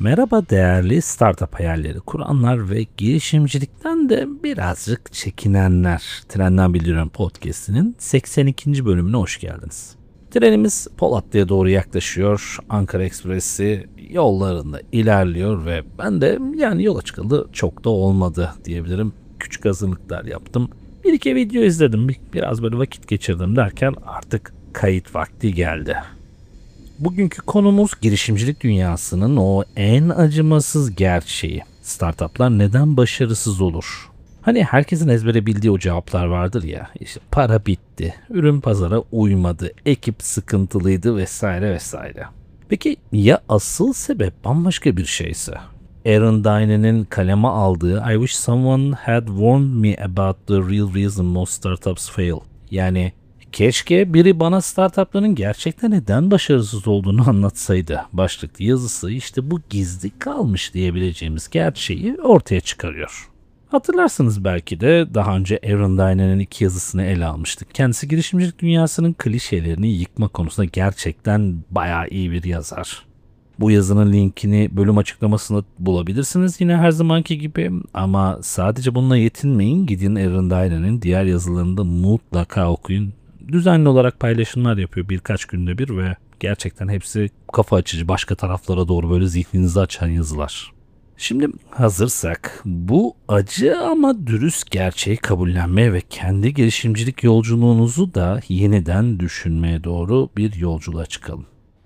Merhaba değerli startup hayalleri kuranlar ve girişimcilikten de birazcık çekinenler. Trenden Bildiriyorum Podcast'inin 82. bölümüne hoş geldiniz. Trenimiz Polatlı'ya doğru yaklaşıyor. Ankara Ekspresi yollarında ilerliyor ve ben de yola çıkıldı çok da olmadı diyebilirim. Küçük hazırlıklar yaptım. Bir iki video izledim. Biraz böyle vakit geçirdim derken artık kayıt vakti geldi. Bugünkü konumuz girişimcilik dünyasının o en acımasız gerçeği. Startuplar neden başarısız olur? Hani herkesin ezbere bildiği o cevaplar vardır ya. İşte para bitti, ürün pazara uymadı, ekip sıkıntılıydı vesaire vesaire. Peki ya asıl sebep bambaşka bir şeyse? Aaron Dine'nin kaleme aldığı "I wish someone had warned me about the real reason most startups fail." Yani keşke biri bana startupların gerçekten neden başarısız olduğunu anlatsaydı. Başlıklı yazısı işte bu gizli kalmış diyebileceğimiz gerçeği ortaya çıkarıyor. Hatırlarsınız belki de daha önce Aaron Dine'nin 2 yazısını ele almıştık. Kendisi girişimcilik dünyasının klişelerini yıkma konusunda gerçekten bayağı iyi bir yazar. Bu yazının linkini bölüm açıklamasında bulabilirsiniz yine her zamanki gibi, ama sadece bununla yetinmeyin, gidin Aaron Dine'nin diğer yazılarını da mutlaka okuyun. Düzenli olarak paylaşımlar yapıyor birkaç günde bir ve gerçekten hepsi kafa açıcı, başka taraflara doğru böyle zihninizi açan yazılar. Şimdi hazırsak bu acı ama dürüst gerçeği kabullenmeye ve kendi girişimcilik yolculuğunuzu da yeniden düşünmeye doğru bir yolculuğa çıkalım.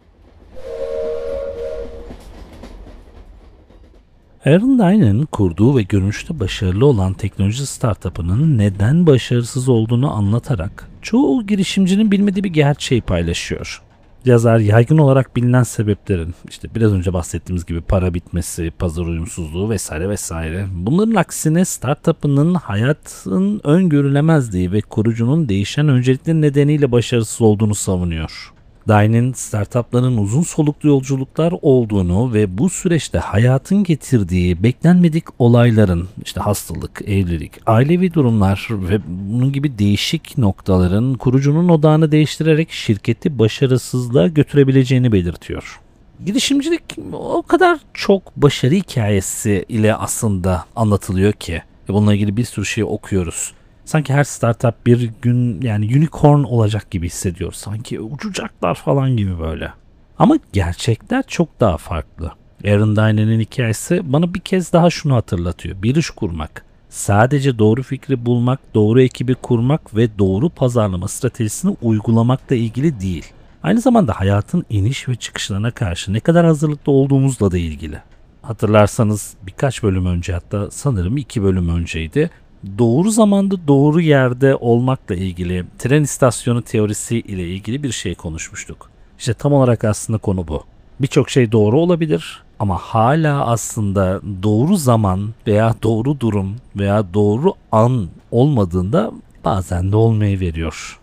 Aaron Dine'ın kurduğu ve görünüşte başarılı olan teknoloji startup'ının neden başarısız olduğunu anlatarak çoğu girişimcinin bilmediği bir gerçeği paylaşıyor. Yazar yaygın olarak bilinen sebeplerin, işte biraz önce bahsettiğimiz gibi para bitmesi, pazar uyumsuzluğu vesaire vesaire, bunların aksine startup'ının hayatın öngörülemezliği ve kurucunun değişen öncelikleri nedeniyle başarısız olduğunu savunuyor. Dine'in startupların uzun soluklu yolculuklar olduğunu ve bu süreçte hayatın getirdiği beklenmedik olayların, işte hastalık, evlilik, ailevi durumlar ve bunun gibi değişik noktaların kurucunun odağını değiştirerek şirketi başarısızlığa götürebileceğini belirtiyor. Girişimcilik o kadar çok başarı hikayesi ile aslında anlatılıyor ki bununla ilgili bir sürü şey okuyoruz. Sanki her startup bir gün unicorn olacak gibi hissediyor. Sanki uçacaklar falan gibi böyle. Ama gerçekler çok daha farklı. Aaron Dine'nin hikayesi bana bir kez daha şunu hatırlatıyor. Bir iş kurmak, sadece doğru fikri bulmak, doğru ekibi kurmak ve doğru pazarlama stratejisini uygulamakla ilgili değil. Aynı zamanda hayatın iniş ve çıkışlarına karşı ne kadar hazırlıklı olduğumuzla da ilgili. Hatırlarsanız birkaç bölüm önce, hatta sanırım 2 bölüm önceydi, doğru zamanda doğru yerde olmakla ilgili tren istasyonu teorisi ile ilgili bir şey konuşmuştuk. İşte tam olarak aslında konu bu. Birçok şey doğru olabilir ama hala aslında doğru zaman veya doğru durum veya doğru an olmadığında bazen de olmayıveriyor.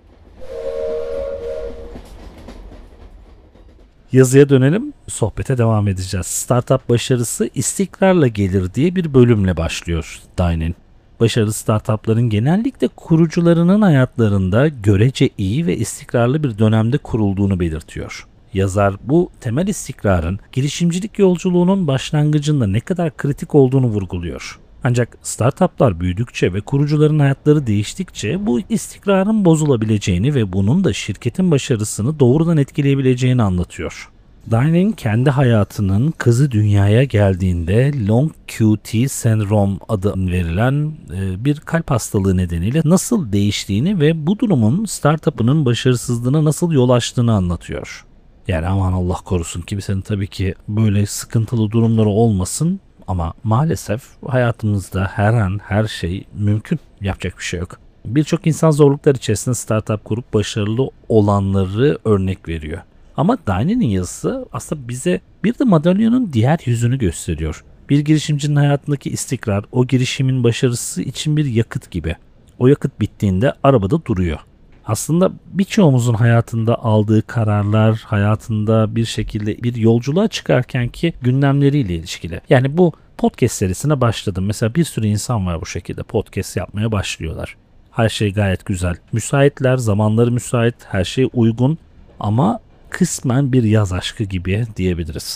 Yazıya dönelim, sohbete devam edeceğiz. Startup başarısı istikrarla gelir diye bir bölümle başlıyor Dine'in. Başarılı startupların genellikle kurucularının hayatlarında görece iyi ve istikrarlı bir dönemde kurulduğunu belirtiyor. Yazar bu temel istikrarın girişimcilik yolculuğunun başlangıcında ne kadar kritik olduğunu vurguluyor. Ancak startuplar büyüdükçe ve kurucuların hayatları değiştikçe bu istikrarın bozulabileceğini ve bunun da şirketin başarısını doğrudan etkileyebileceğini anlatıyor. Dine'in kendi hayatının kızı dünyaya geldiğinde Long QT sendrom adı verilen bir kalp hastalığı nedeniyle nasıl değiştiğini ve bu durumun startup'ının başarısızlığına nasıl yol açtığını anlatıyor. Yani aman Allah korusun, kimsenin tabii ki böyle sıkıntılı durumları olmasın ama maalesef hayatımızda her an her şey mümkün. Yapacak bir şey yok. Birçok insan zorluklar içerisinde startup kurup başarılı olanları örnek veriyor. Ama Dine'nin yazısı aslında bize bir de madalyonun diğer yüzünü gösteriyor. Bir girişimcinin hayatındaki istikrar o girişimin başarısı için bir yakıt gibi. O yakıt bittiğinde arabada duruyor. Aslında birçoğumuzun hayatında aldığı kararlar, hayatında bir şekilde bir yolculuğa çıkarkenki gündemleriyle ilişkili. Yani bu podcast serisine başladım. Mesela bir sürü insan var bu şekilde podcast yapmaya başlıyorlar. Her şey gayet güzel. Müsaitler, zamanları müsait, her şey uygun ama kısmen bir yaz aşkı gibi diyebiliriz.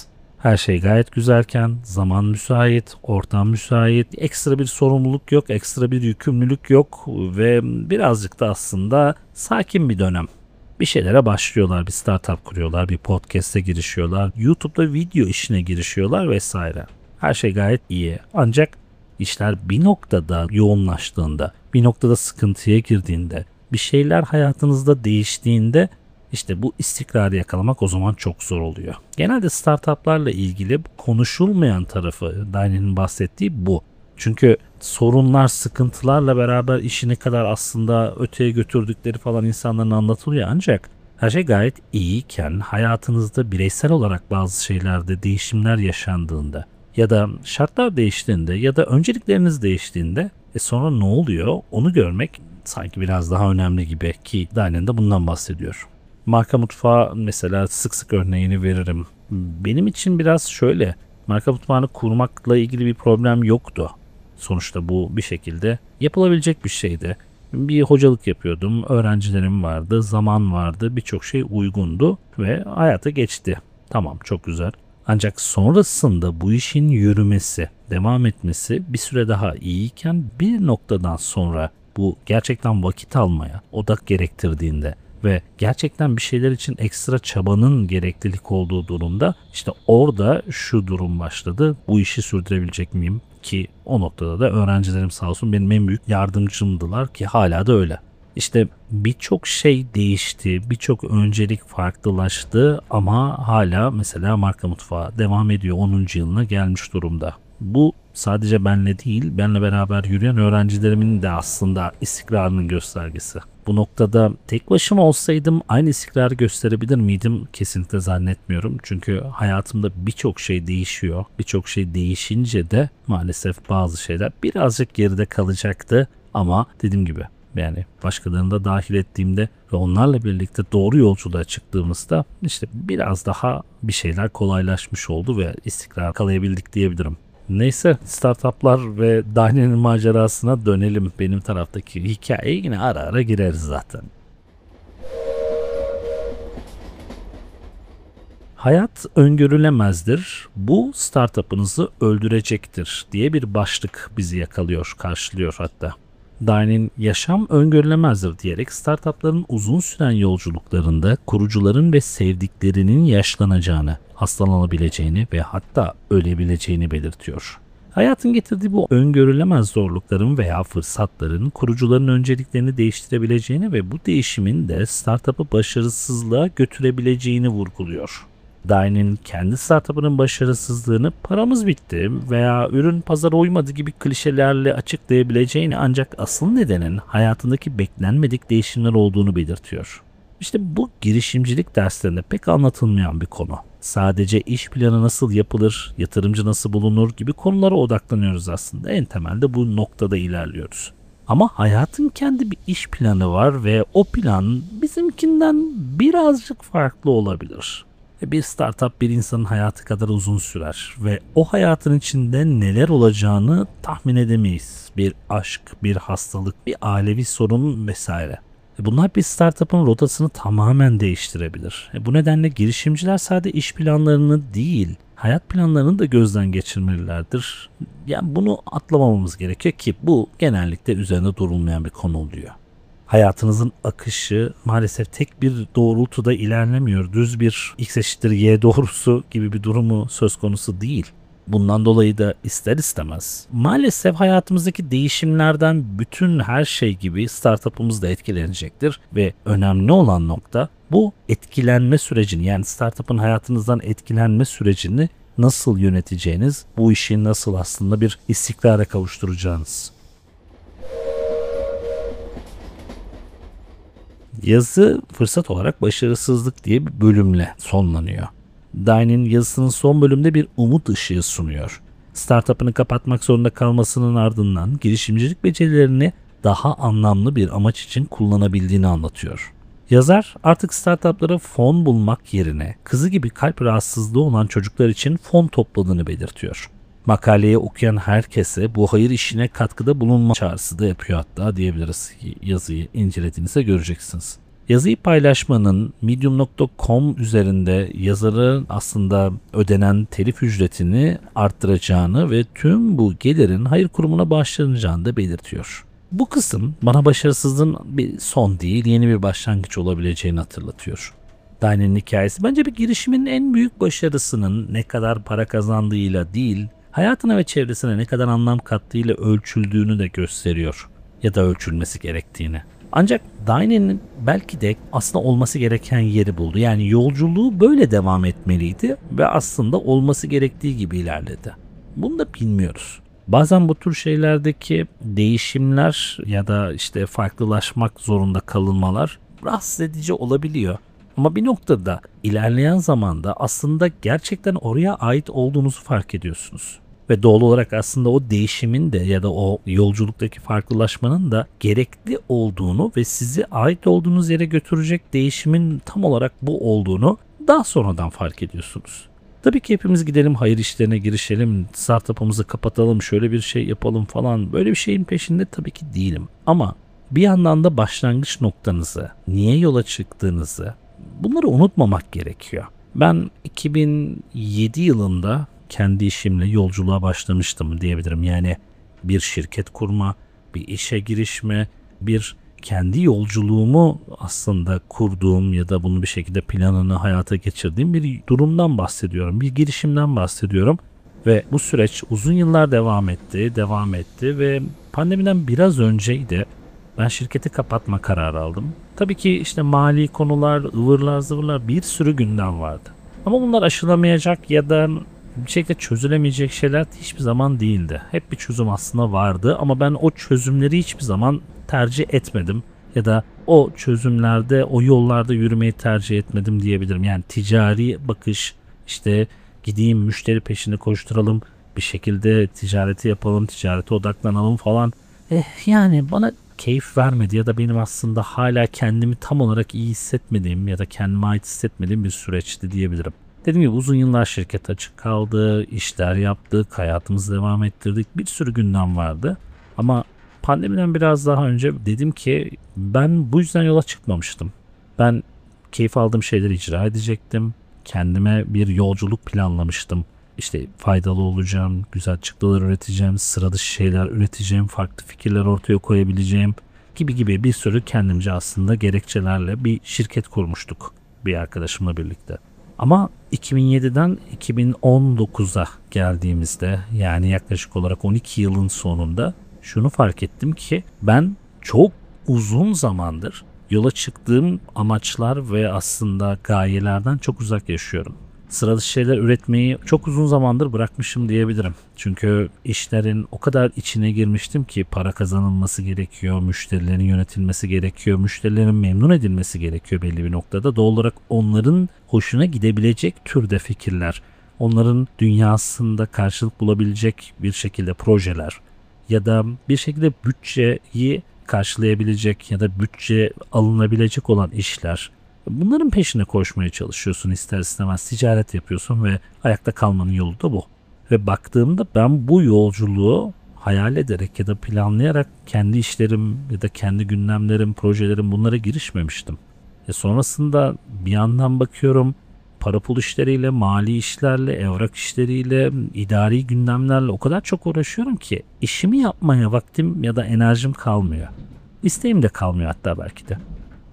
Her şey gayet güzelken, zaman müsait, ortam müsait, ekstra bir sorumluluk yok, ekstra bir yükümlülük yok ve birazcık da aslında sakin bir dönem. Bir şeylere başlıyorlar, bir startup kuruyorlar, bir podcast'e girişiyorlar, YouTube'da video işine girişiyorlar vesaire. Her şey gayet iyi. Ancak işler bir noktada yoğunlaştığında, bir noktada sıkıntıya girdiğinde, bir şeyler hayatınızda değiştiğinde işte bu istikrarı yakalamak o zaman çok zor oluyor. Genelde startuplarla ilgili konuşulmayan tarafı Daniel'in bahsettiği bu. Çünkü sorunlar, sıkıntılarla beraber işi ne kadar aslında öteye götürdükleri falan insanların anlatılıyor. Ancak her şey gayet iyiyken hayatınızda bireysel olarak bazı şeylerde değişimler yaşandığında ya da şartlar değiştiğinde ya da öncelikleriniz değiştiğinde sonra ne oluyor onu görmek sanki biraz daha önemli gibi ki Daniel de bundan bahsediyor. Marka mutfağı mesela sık sık örneğini veririm. Benim için biraz şöyle, marka mutfağını kurmakla ilgili bir problem yoktu. Sonuçta bu bir şekilde yapılabilecek bir şeydi. Bir hocalık yapıyordum, öğrencilerim vardı, zaman vardı, birçok şey uygundu ve hayata geçti. Tamam, çok güzel. Ancak sonrasında bu işin yürümesi, devam etmesi bir süre daha iyiyken bir noktadan sonra bu gerçekten vakit almaya, odak gerektirdiğinde ve gerçekten bir şeyler için ekstra çabanın gereklilik olduğu durumda işte orada şu durum başladı. Bu işi sürdürebilecek miyim? Ki o noktada da öğrencilerim sağ olsun benim en büyük yardımcımdılar ki hala da öyle. İşte birçok şey değişti, birçok öncelik farklılaştı ama hala mesela marka mutfağı devam ediyor, 10. yılına gelmiş durumda. Bu sadece benle değil, benle beraber yürüyen öğrencilerimin de aslında istikrarının göstergesi. Bu noktada tek başıma olsaydım aynı istikrarı gösterebilir miydim? Kesinlikle zannetmiyorum. Çünkü hayatımda birçok şey değişiyor. Birçok şey değişince de maalesef bazı şeyler birazcık geride kalacaktı. Ama dediğim gibi yani başkalarını da dahil ettiğimde ve onlarla birlikte doğru yolculuğa çıktığımızda işte biraz daha bir şeyler kolaylaşmış oldu ve istikrar kalayabildik diyebilirim. Neyse startuplar ve Daniel'in macerasına dönelim. Benim taraftaki hikayeye yine ara ara gireriz zaten. Hayat öngörülemezdir. Bu startup'ınızı öldürecektir diye bir başlık bizi yakalıyor, karşılıyor hatta. Daniel'in yaşam öngörülemezdir diyerek startupların uzun süren yolculuklarında kurucuların ve sevdiklerinin yaşlanacağını, hastalanabileceğini ve hatta ölebileceğini belirtiyor. Hayatın getirdiği bu öngörülemez zorlukların veya fırsatların kurucuların önceliklerini değiştirebileceğini ve bu değişimin de startup'ı başarısızlığa götürebileceğini vurguluyor. Daniel'in kendi startup'ının başarısızlığını paramız bitti veya ürün pazara uymadı gibi klişelerle açıklayabileceğini ancak asıl nedenin hayatındaki beklenmedik değişimler olduğunu belirtiyor. İşte bu girişimcilik derslerinde pek anlatılmayan bir konu. Sadece iş planı nasıl yapılır, yatırımcı nasıl bulunur gibi konulara odaklanıyoruz aslında. En temelde bu noktada ilerliyoruz. Ama hayatın kendi bir iş planı var ve o plan bizimkinden birazcık farklı olabilir. Bir startup bir insanın hayatı kadar uzun sürer ve o hayatın içinde neler olacağını tahmin edemeyiz. Bir aşk, bir hastalık, bir ailevi sorun vesaire. Bunlar bir startup'ın rotasını tamamen değiştirebilir. Bu nedenle girişimciler sadece iş planlarını değil, hayat planlarını da gözden geçirmelilerdir. Yani bunu atlamamamız gerekiyor ki bu genellikle üzerinde durulmayan bir konu oluyor. Hayatınızın akışı maalesef tek bir doğrultuda ilerlemiyor. Düz bir x eşittir y doğrusu gibi bir durumu söz konusu değil. Bundan dolayı da ister istemez maalesef hayatımızdaki değişimlerden bütün her şey gibi startup'ımız da etkilenecektir ve önemli olan nokta bu etkilenme sürecini yani startup'ın hayatınızdan etkilenme sürecini nasıl yöneteceğiniz, bu işi nasıl aslında bir istikrara kavuşturacağınız. Yazı fırsat olarak başarısızlık diye bir bölümle sonlanıyor. Daniel'in yazısının son bölümde bir umut ışığı sunuyor. Startup'ını kapatmak zorunda kalmasının ardından girişimcilik becerilerini daha anlamlı bir amaç için kullanabildiğini anlatıyor. Yazar artık startuplara fon bulmak yerine kızı gibi kalp rahatsızlığı olan çocuklar için fon topladığını belirtiyor. Makaleyi okuyan herkese bu hayır işine katkıda bulunma çağrısı da yapıyor hatta diyebiliriz. Yazıyı incelediğinizde göreceksiniz. Yazıyı paylaşmanın medium.com üzerinde yazarın aslında ödenen telif ücretini arttıracağını ve tüm bu gelirin hayır kurumuna bağışlanacağını da belirtiyor. Bu kısım bana başarısızlığın bir son değil, yeni bir başlangıç olabileceğini hatırlatıyor. Daine'nin hikayesi bence bir girişimin en büyük başarısının ne kadar para kazandığıyla değil, hayatına ve çevresine ne kadar anlam kattığıyla ölçüldüğünü de gösteriyor. Ya da ölçülmesi gerektiğini. Ancak Daine'nin belki de aslında olması gereken yeri buldu. Yani yolculuğu böyle devam etmeliydi ve aslında olması gerektiği gibi ilerledi. Bunu da bilmiyoruz. Bazen bu tür şeylerdeki değişimler ya da işte farklılaşmak zorunda kalınmalar rahatsız edici olabiliyor. Ama bir noktada ilerleyen zamanda aslında gerçekten oraya ait olduğunuzu fark ediyorsunuz. Ve doğal olarak aslında o değişimin de ya da o yolculuktaki farklılaşmanın da gerekli olduğunu ve sizi ait olduğunuz yere götürecek değişimin tam olarak bu olduğunu daha sonradan fark ediyorsunuz. Tabii ki hepimiz gidelim hayır işlerine girişelim, startup'ımızı kapatalım, şöyle bir şey yapalım falan, böyle bir şeyin peşinde tabii ki değilim. Ama bir yandan da başlangıç noktanızı, niye yola çıktığınızı, bunları unutmamak gerekiyor. Ben 2007 yılında kendi işimle yolculuğa başlamıştım diyebilirim. Yani bir şirket kurma, bir işe girişme, bir kendi yolculuğumu aslında kurduğum ya da bunu bir şekilde planını hayata geçirdiğim bir durumdan bahsediyorum. Bir girişimden bahsediyorum. Ve bu süreç uzun yıllar devam etti ve pandemiden biraz önceydi. Ben şirketi kapatma kararı aldım. Tabii ki işte mali konular, ıvırlar zıvırlar bir sürü gündem vardı. Ama bunlar aşılamayacak ya da bir şekilde çözülemeyecek şeyler hiçbir zaman değildi. Hep bir çözüm aslında vardı ama ben o çözümleri hiçbir zaman tercih etmedim. Ya da o çözümlerde, o yollarda yürümeyi tercih etmedim diyebilirim. Yani ticari bakış, işte gideyim müşteri peşinde koşturalım, bir şekilde ticareti yapalım, ticarete odaklanalım falan. Yani bana keyif vermedi ya da benim aslında hala kendimi tam olarak iyi hissetmediğim ya da kendime ait hissetmediğim bir süreçti diyebilirim. Dediğim gibi uzun yıllar şirket açık kaldı, işler yaptık, hayatımızı devam ettirdik. Bir sürü gündem vardı. Ama pandemiden biraz daha önce dedim ki ben bu yüzden yola çıkmamıştım. Ben keyif aldığım şeyleri icra edecektim. Kendime bir yolculuk planlamıştım. İşte faydalı olacağım, güzel çıktılar üreteceğim, sıra dışı şeyler üreteceğim, farklı fikirler ortaya koyabileceğim gibi bir sürü kendimce aslında gerekçelerle bir şirket kurmuştuk bir arkadaşımla birlikte. Ama 2007'den 2019'a geldiğimizde yani yaklaşık olarak 12 yılın sonunda şunu fark ettim ki ben çok uzun zamandır yola çıktığım amaçlar ve aslında gayelerden çok uzak yaşıyorum. Sıra dışı şeyler üretmeyi çok uzun zamandır bırakmışım diyebilirim. Çünkü işlerin o kadar içine girmiştim ki para kazanılması gerekiyor, müşterilerin yönetilmesi gerekiyor, müşterilerin memnun edilmesi gerekiyor belli bir noktada. Doğal olarak onların hoşuna gidebilecek türde fikirler, onların dünyasında karşılık bulabilecek bir şekilde projeler ya da bir şekilde bütçeyi karşılayabilecek ya da bütçe alınabilecek olan işler. Bunların peşine koşmaya çalışıyorsun ister istemez. Ticaret yapıyorsun ve ayakta kalmanın yolu da bu. Ve baktığımda ben bu yolculuğu hayal ederek ya da planlayarak kendi işlerim ya da kendi gündemlerim, projelerim bunlara girişmemiştim. Sonrasında bir yandan bakıyorum para pul işleriyle, mali işlerle, evrak işleriyle, idari gündemlerle o kadar çok uğraşıyorum ki işimi yapmaya vaktim ya da enerjim kalmıyor. İsteğim de kalmıyor hatta belki de.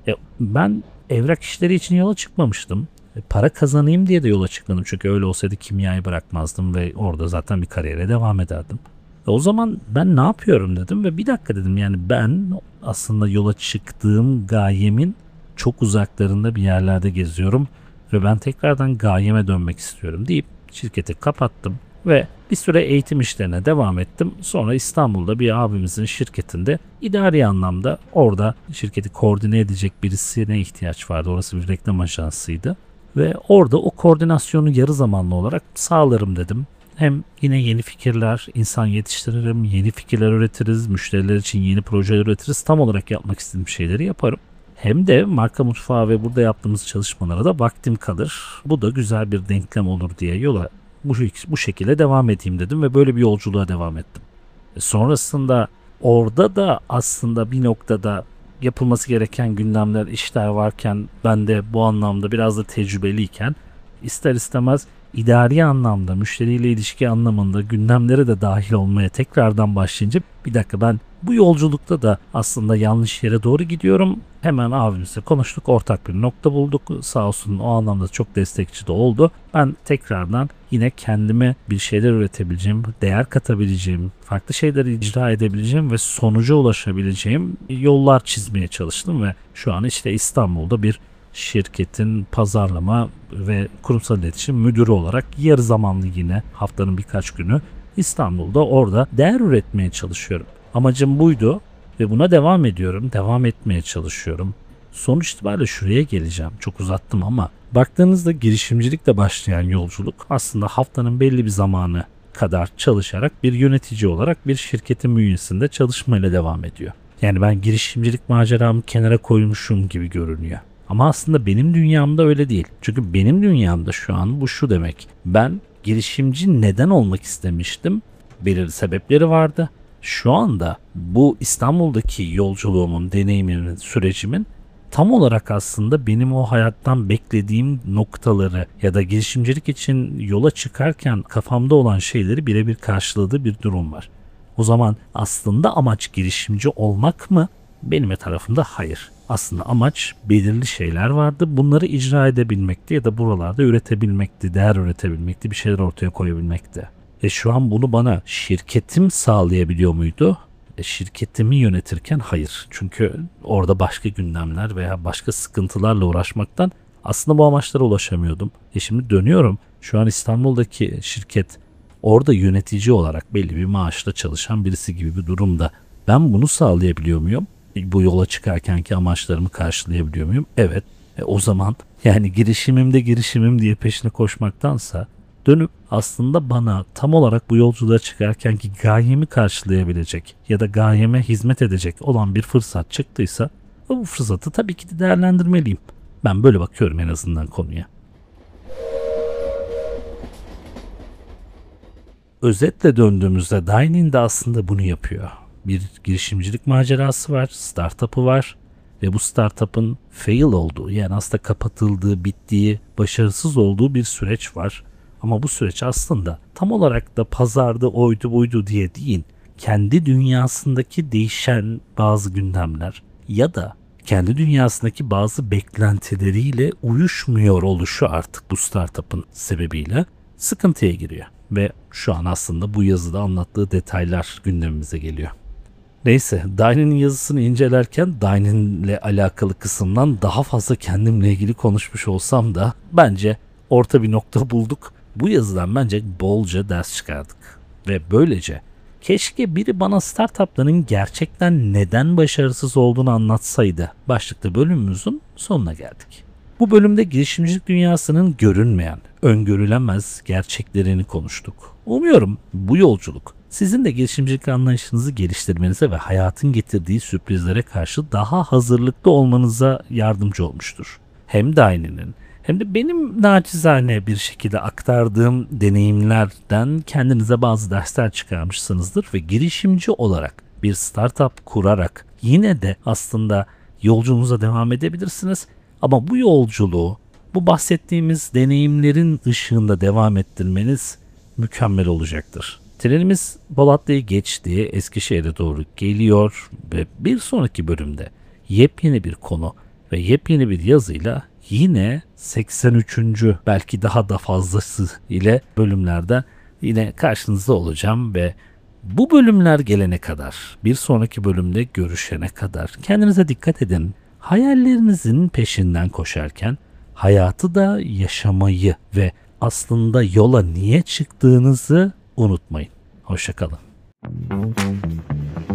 Ben evrak işleri için yola çıkmamıştım. Para kazanayım diye de yola çıkmadım. Çünkü öyle olsaydı kimyayı bırakmazdım ve orada zaten bir kariyere devam ederdim. O zaman ben ne yapıyorum dedim ve bir dakika dedim yani ben aslında yola çıktığım gayemin çok uzaklarında bir yerlerde geziyorum ve ben tekrardan gayeme dönmek istiyorum deyip şirketi kapattım ve bir süre eğitim işlerine devam ettim. Sonra İstanbul'da bir abimizin şirketinde idari anlamda orada şirketi koordine edecek birisine ihtiyaç vardı. Orası bir reklam ajansıydı. Ve orada o koordinasyonu yarı zamanlı olarak sağlarım dedim. Hem yine yeni fikirler, insan yetiştiririm, yeni fikirler üretiriz, müşteriler için yeni projeler üretiriz. Tam olarak yapmak istediğim şeyleri yaparım. Hem de marka mutfağı ve burada yaptığımız çalışmalara da vaktim kalır. Bu da güzel bir denklem olur diye yola bu şekilde devam edeyim dedim ve böyle bir yolculuğa devam ettim. Sonrasında orada da aslında bir noktada yapılması gereken gündemler, işler varken, ben de bu anlamda biraz da tecrübeliyken ister istemez idari anlamda, müşteriyle ilişki anlamında gündemlere de dahil olmaya tekrardan başlayınca bir dakika, ben bu yolculukta da aslında yanlış yere doğru gidiyorum. Hemen abimizle konuştuk, ortak bir nokta bulduk. Sağ olsun, o anlamda çok destekçi de oldu. Ben tekrardan yine kendime bir şeyler üretebileceğim, değer katabileceğim, farklı şeyleri icra edebileceğim ve sonuca ulaşabileceğim yollar çizmeye çalıştım ve şu an işte İstanbul'da bir şirketin pazarlama ve kurumsal iletişim müdürü olarak yarı zamanlı, yine haftanın birkaç günü İstanbul'da orada değer üretmeye çalışıyorum. Amacım buydu ve buna devam ediyorum, devam etmeye çalışıyorum. Sonuç itibariyle şuraya geleceğim. Çok uzattım ama baktığınızda girişimcilikle başlayan yolculuk aslında haftanın belli bir zamanı kadar çalışarak bir yönetici olarak bir şirketin bünyesinde çalışmayla devam ediyor. Yani ben girişimcilik maceramı kenara koymuşum gibi görünüyor. Ama aslında benim dünyamda öyle değil. Çünkü benim dünyamda şu an bu şu demek: ben girişimci neden olmak istemiştim? Belirli sebepleri vardı. Şu anda bu İstanbul'daki yolculuğumun, deneyimimin, sürecimin tam olarak aslında benim o hayattan beklediğim noktaları ya da girişimcilik için yola çıkarken kafamda olan şeyleri birebir karşıladığı bir durum var. O zaman aslında amaç girişimci olmak mı? Benim tarafımda hayır. Aslında amaç belirli şeyler vardı. Bunları icra edebilmekti ya da buralarda üretebilmekti, değer üretebilmekti, bir şeyler ortaya koyabilmekti. Şu an bunu bana şirketim sağlayabiliyor muydu? Şirketimi yönetirken hayır. Çünkü orada başka gündemler veya başka sıkıntılarla uğraşmaktan aslında bu amaçlara ulaşamıyordum. Şimdi dönüyorum. Şu an İstanbul'daki şirket, orada yönetici olarak belli bir maaşla çalışan birisi gibi bir durumda. Ben bunu sağlayabiliyor muyum? Bu yola çıkarkenki amaçlarımı karşılayabiliyor muyum? Evet. O zaman yani girişimim diye peşine koşmaktansa dönüp aslında bana tam olarak bu yolculuğa çıkarkenki gayemi karşılayabilecek ya da gayeme hizmet edecek olan bir fırsat çıktıysa bu fırsatı tabii ki de değerlendirmeliyim. Ben böyle bakıyorum en azından konuya. Özetle döndüğümüzde Dine de aslında bunu yapıyor. Bir girişimcilik macerası var, startup'ı var ve bu startup'ın fail olduğu, yani aslında kapatıldığı, bittiği, başarısız olduğu bir süreç var. Ama bu süreç aslında tam olarak da pazarda oydu buydu diye değil, kendi dünyasındaki değişen bazı gündemler ya da kendi dünyasındaki bazı beklentileriyle uyuşmuyor oluşu artık bu startup'ın sebebiyle sıkıntıya giriyor. Ve şu an aslında bu yazıda anlattığı detaylar gündemimize geliyor. Neyse, Dine'in yazısını incelerken Dine'inle alakalı kısımdan daha fazla kendimle ilgili konuşmuş olsam da bence orta bir nokta bulduk. Bu yazıdan bence bolca ders çıkardık. Ve böylece keşke biri bana startupların gerçekten neden başarısız olduğunu anlatsaydı başlıklı bölümümüzün sonuna geldik. Bu bölümde girişimcilik dünyasının görünmeyen, öngörülemez gerçeklerini konuştuk. Umuyorum bu yolculuk sizin de girişimcilik anlayışınızı geliştirmenize ve hayatın getirdiği sürprizlere karşı daha hazırlıklı olmanıza yardımcı olmuştur. Hem Dine'nin hem de benim naçizane bir şekilde aktardığım deneyimlerden kendinize bazı dersler çıkarmışsınızdır ve girişimci olarak bir startup kurarak yine de aslında yolculuğunuza devam edebilirsiniz. Ama bu yolculuğu, bu bahsettiğimiz deneyimlerin ışığında devam ettirmeniz mükemmel olacaktır. Trenimiz Polatlı'yı geçti, Eskişehir'e doğru geliyor ve bir sonraki bölümde yepyeni bir konu ve yepyeni bir yazıyla yine 83. belki daha da fazlası ile bölümlerde yine karşınızda olacağım ve bu bölümler gelene kadar, bir sonraki bölümde görüşene kadar kendinize dikkat edin. Hayallerinizin peşinden koşarken hayatı da yaşamayı ve aslında yola niye çıktığınızı unutmayın. Hoşça kalın.